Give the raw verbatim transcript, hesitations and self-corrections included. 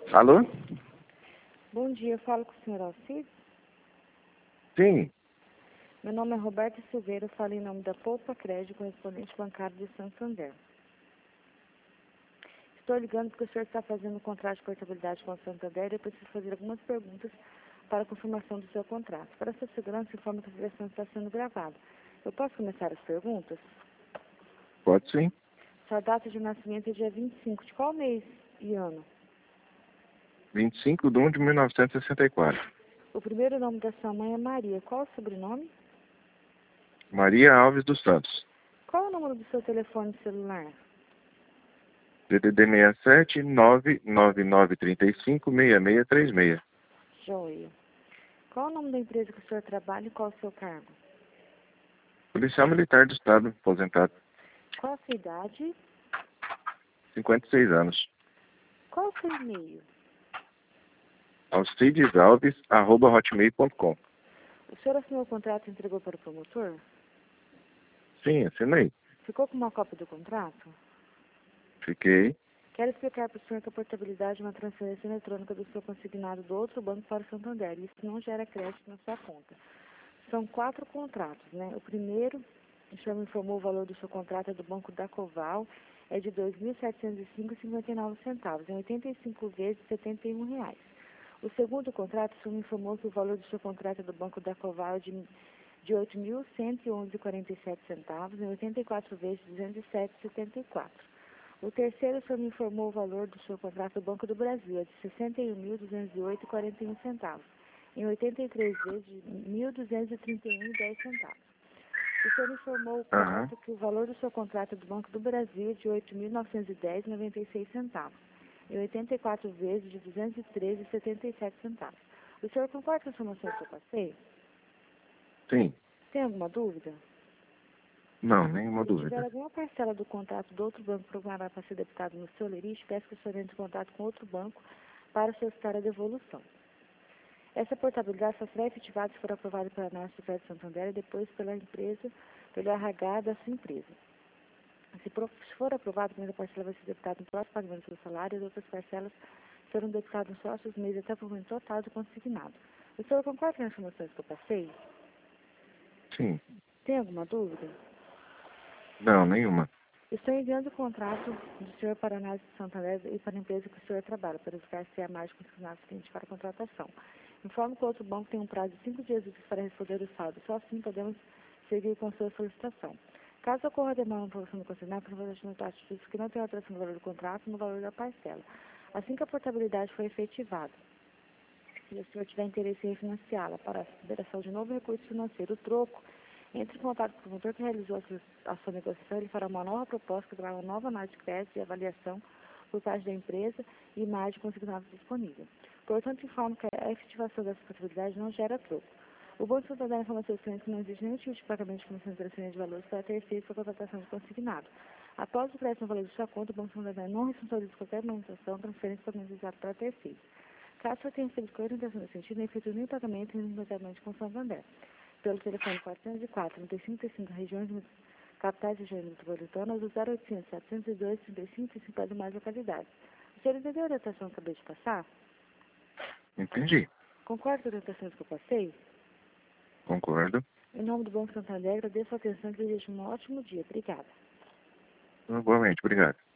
Alô? Bom dia, eu falo com o senhor Alcides. Sim. Meu nome é Roberto Silveira, eu falo em nome da Poupa Crédito, correspondente bancário de Santander. Estou ligando porque o senhor está fazendo um contrato de portabilidade com a Santander e eu preciso fazer algumas perguntas para a confirmação do seu contrato. Para sua segurança, informe que a ligação está sendo gravada. Eu posso começar as perguntas? Pode sim. Sua data de nascimento é dia vinte e cinco. De qual mês e ano? vinte e cinco de um de mil novecentos e sessenta e quatro. O primeiro nome da sua mãe é Maria. Qual o sobrenome? Maria Alves dos Santos. Qual é o número do seu telefone celular? D D D seis sete nove nove nove três cinco seis seis três seis. Joia. Qual é o nome da empresa que o senhor trabalha e qual o seu cargo? Policial Militar do Estado, aposentado. Qual a sua idade? cinquenta e seis anos. Qual o seu e-mail? alcidesalves arroba hotmail ponto com. O senhor assinou o contrato e entregou para o promotor? Sim, assinei. Ficou com uma cópia do contrato? Fiquei. Quero explicar para o senhor que a portabilidade é uma transferência eletrônica do seu consignado do outro banco para o Santander. Isso não gera crédito na sua conta. São quatro contratos, né? O primeiro, o senhor me informou o valor do seu contrato é do Banco da Coval, é de dois mil setecentos e cinco reais e cinquenta e nove centavos, em oitenta e cinco vezes de setenta e um reais. O segundo contrato, o senhor me informou que o valor do seu contrato é do Banco da Coval é de, de oito mil cento e onze reais e quarenta e sete centavos, em oitenta e quatro vezes de duzentos e sete reais e setenta e quatro. O terceiro, o senhor me informou o valor do seu contrato do Banco do Brasil, é de sessenta e um mil duzentos e oito reais e quarenta e um centavos, em oitenta e três vezes de mil duzentos e trinta e um reais e dez centavos. O senhor informou o contrato que o valor do seu contrato do Banco do Brasil é de oito mil novecentos e dez reais e noventa e seis centavos, em oitenta e quatro vezes de duzentos e treze reais e setenta e sete centavos. O senhor concorda com as informações que eu passei? Sim. Tem alguma dúvida? Não, nenhuma Se tiver dúvida. alguma parcela do contrato do outro banco programada para ser debitado no seu lerite, peço que o senhor entre em contato com outro banco para solicitar a devolução. Essa portabilidade só será efetivada se for aprovada pela análise do Crédito Santander e depois pela empresa, pelo R H da sua empresa. Se, pro, se for aprovado, a primeira parcela vai ser debitada no próximo pagamento do salário e as outras parcelas serão debitadas nos próximos meses até o pagamento total do consignado. O senhor concorda com as informações que eu passei? Sim. Tem alguma dúvida? Não, nenhuma. Estou enviando o contrato do senhor para a análise de Santander e para a empresa que o senhor trabalha, para verificar se há mais consignado suficiente para a contratação. Informo que o outro banco tem um prazo de cinco dias úteis para responder o saldo. Só assim podemos seguir com sua solicitação. Caso ocorra demora na aprovação do consignado, não vai deixar taxa de juros que não tem alteração no valor do contrato no valor da parcela. Assim que a portabilidade for efetivada, se o senhor tiver interesse em refinanciá-la para a liberação de novo recurso financeiro, o troco, entre em contato com o promotor que realizou a sua, a sua negociação, ele fará uma nova proposta que trará uma nova análise de crédito e avaliação por parte da empresa e mais de consignados disponível. Portanto, informo que a efetivação dessa possibilidade não gera troco. O Banco Santander informa seus clientes que não existe nenhum tipo de pagamento de comissão de transferência de valores para terceiros para contratação de consignado. Após o crédito no valor de sua conta, o Banco Santander não responsabiliza qualquer manutenção, transferência ou pagamento usado para terceiros. Caso você tenha recebido qualquer orientação nesse sentido, não efetue nenhum pagamento nem imediatamente com o Santander. Pelo telefone quatrocentos e quatro, trinta e cinco, trinta e cinco, regiões capitais e regiões metropolitanas, o zero oitocentos, setecentos e dois, trinta e cinco, trinta e cinco para demais localidades. O senhor entendeu a orientação que eu acabei de passar? Entendi. Concorda com as orientações que eu passei? Concordo. Em nome do Banco Santander, agradeço a atenção e desejo um ótimo dia. Obrigada. Igualmente, obrigado.